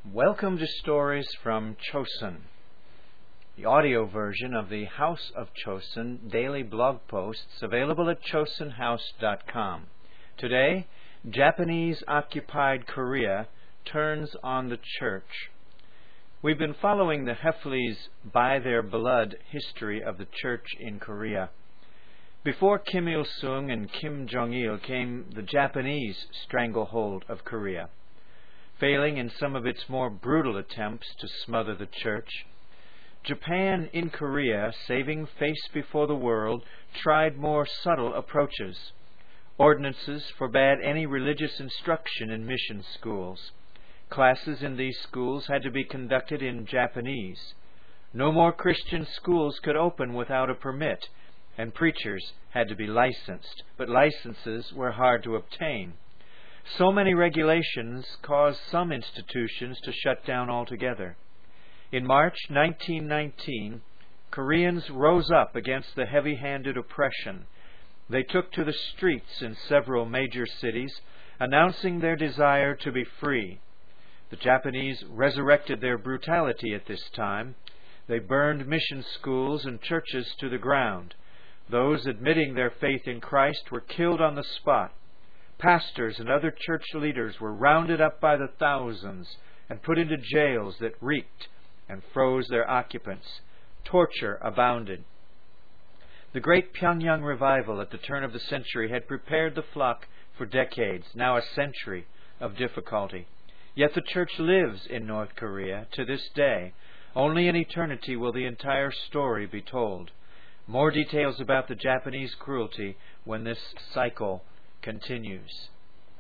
Welcome to Stories from Chosun, the audio version of the House of Chosun daily blog posts available at chosunhouse.com. Today, Japanese-occupied Korea turns on the church. We've been following the Heffleys' by their blood history of the church in Korea. Before Kim Il-sung and Kim Jong-il came the Japanese stranglehold of Korea. Failing in some of its more brutal attempts to smother the church, Japan in Korea, saving face before the world, tried more subtle approaches. Ordinances forbade any religious instruction in mission schools. Classes in these schools had to be conducted in Japanese. No more Christian schools could open without a permit, and preachers had to be licensed, but licenses were hard to obtain. So many regulations caused some institutions to shut down altogether. In March 1919, Koreans rose up against the heavy-handed oppression. They took to the streets in several major cities, announcing their desire to be free. The Japanese resurrected their brutality at this time. They burned mission schools and churches to the ground. Those admitting their faith in Christ were killed on the spot. Pastors and other church leaders were rounded up by the thousands and put into jails that reeked and froze their occupants. Torture abounded. The great Pyongyang revival at the turn of the century had prepared the flock for decades, now a century, of difficulty. Yet the church lives in North Korea to this day. Only in eternity will the entire story be told. More details about the Japanese cruelty when this cycle continues.